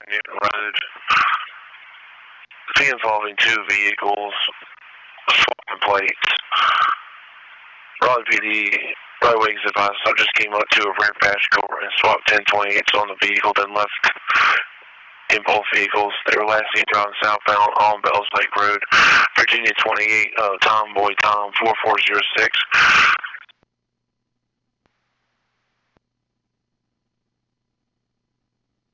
Newton Road. The involving two vehicles, swapping plates. Raleigh PD roadways advised subjects came up to a ramp patch court and swapped 1028s on the vehicle, then left in both vehicles. They were last seen driving southbound on Bells Lake Road, Virginia 28, Tomboy Tom 4406.